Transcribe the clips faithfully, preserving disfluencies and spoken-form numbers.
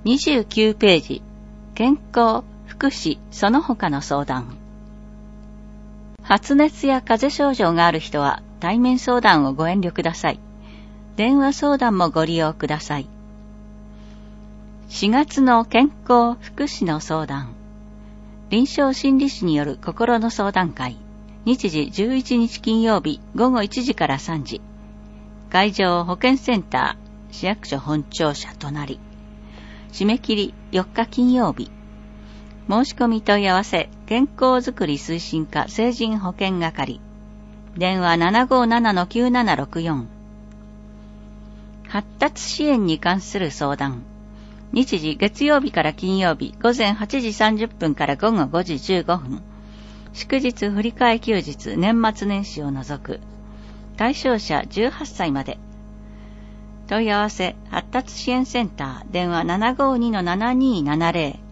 にじゅうきゅうページ、健康、福祉、その他の相談。発熱や風邪症状がある人は対面相談をご遠慮ください。電話相談もご利用ください。しがつの健康、福祉の相談。臨床心理士による心の相談会。日時じゅういちにち金曜日ごごいちじからさんじ。会場保健センター、市役所本庁舎隣。締め切りよっか金曜日。申し込み問い合わせ、健康づくり推進課成人保健係。電話 ななごーななのきゅうななろくよん。発達支援に関する相談。日時月曜日から金曜日ごぜんはちじさんじゅっぷんからごごごじじゅうごふん。祝日振り替え休日年末年始を除く。対象者じゅうはっさいまで。問い合わせ発達支援センター電話 ななごーにのななにーななぜろ。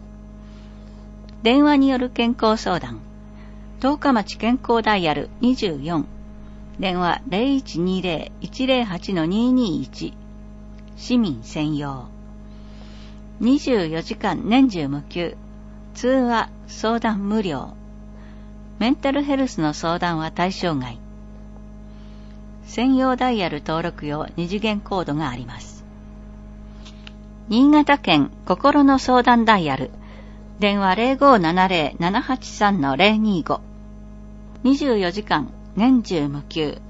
電話による健康相談。十日町健康ダイヤルにじゅうよん。電話 ゼロいちにゼロいちゼロはちのにーにーいち。市民専用。にじゅうよじかん年中無休。通話、相談無料。メンタルヘルスの相談は対象外。専用ダイヤル登録用二次元コードがあります。新潟県心の相談ダイヤル。電話 ゼロごーななゼロ ななはちさんのゼロにーご。にじゅうよじかん年中無休。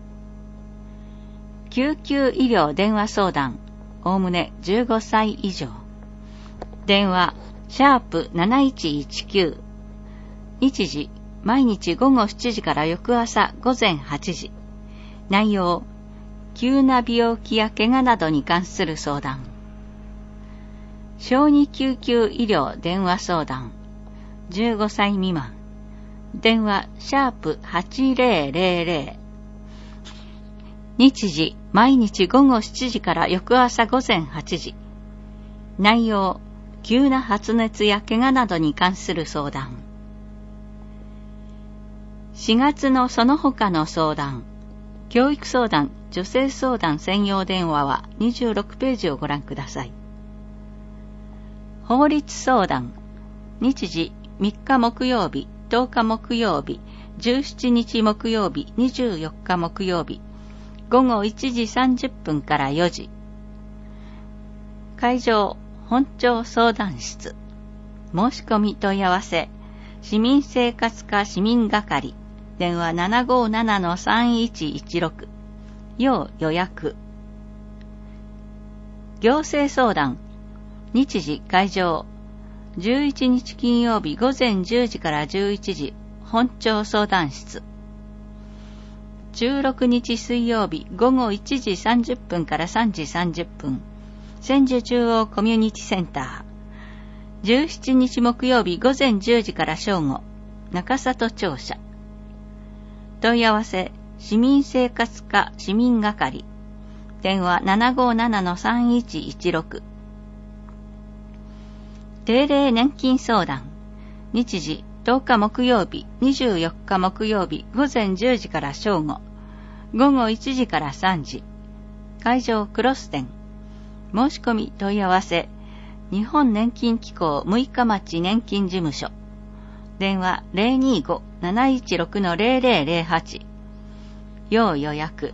救急医療電話相談。おおむねじゅうごさい以上。電話、シャープなないちいちきゅう。日時、毎日ごごしちじから翌朝ごぜんはちじ。内容、急な病気や怪我などに関する相談。小児救急医療電話相談。じゅうごさい未満。電話、シャープはちぜろぜろぜろ。日時、毎日ごごしちじから翌朝ごぜんはちじ。内容、急な発熱や怪我などに関する相談。しがつのその他の相談。教育相談、女性相談専用電話はにじゅうろくページをご覧ください。法律相談。日時みっか木曜日、とおか木曜日、じゅうしちにち木曜日、にじゅうよっか木曜日。ごごいちじさんじゅっぷんからよじ。会場、本庁相談室。申し込み問い合わせ、市民生活課市民係。電話 ななごーななのさんいちいちろく。要予約。行政相談。日時会場。じゅういちにち金曜日ごぜんじゅうじからじゅういちじ。本庁相談室。じゅうろくにち水曜日ごごいちじさんじゅっぷんからさんじさんじゅっぷん。千住中央コミュニティセンター。じゅうしちにち木曜日ごぜんじゅうじから正午。中里庁舎。問い合わせ、市民生活課市民係。電話 ななごーななのさんいちいちろく。定例年金相談。日時とおか木曜日、にじゅうよっか木曜日ごぜんじゅうじから正午。ごごいちじからさんじ。会場クロス店。申し込み問い合わせ、日本年金機構六日町年金事務所。電話 ゼロにーごーなないちろくのゼロゼロゼロはち。要予約。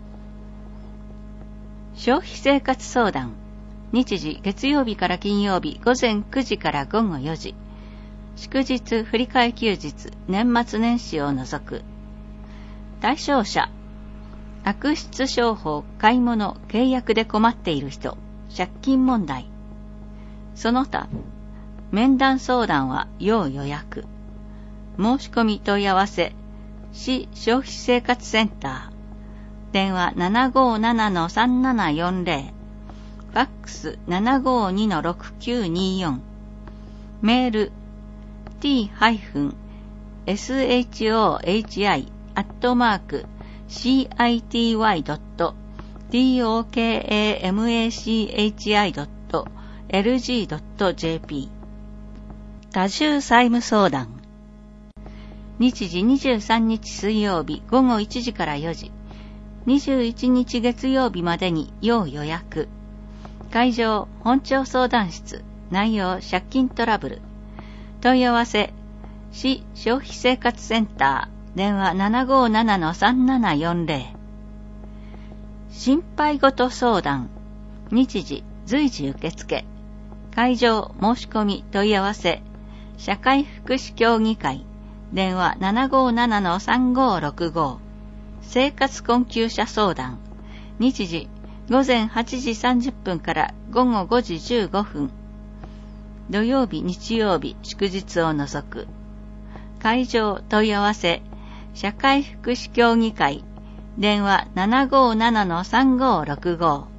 消費生活相談。日時月曜日から金曜日ごぜんくじからごごよじ。祝日振り替え休日年末年始を除く。対象者。悪質商法買い物契約で困っている人。借金問題。その他、面談相談は要予約。申し込み問い合わせ、市消費生活センター。電話 ななごーななのさんななよんぜろ。ファックス ななごーにのろくきゅうにーよん。メール ティーエスエイチオーエイチアイ アットマーク シーアイティーワイ ドット トーカマチ ドット エルジー ドット ジェーピー。多重債務相談。日時にじゅうさんにち水曜日ごごいちじからよじ。にじゅういちにち月曜日までに要予約。 会場本庁相談室、内容借金トラブル。問い合わせ、市消費生活センター、電話 ななごーななのさんななよんぜろ。心配事相談、日時随時受付。会場申し込み問い合わせ、社会福祉協議会、電話 ななごーななのさんごーろくご。生活困窮者相談、日時ごぜんはちじさんじゅっぷんからごごごじじゅうごふん。土曜日、日曜日、祝日を除く。会場問い合わせ、社会福祉協議会、電話 ななごーななのさんごーろくご。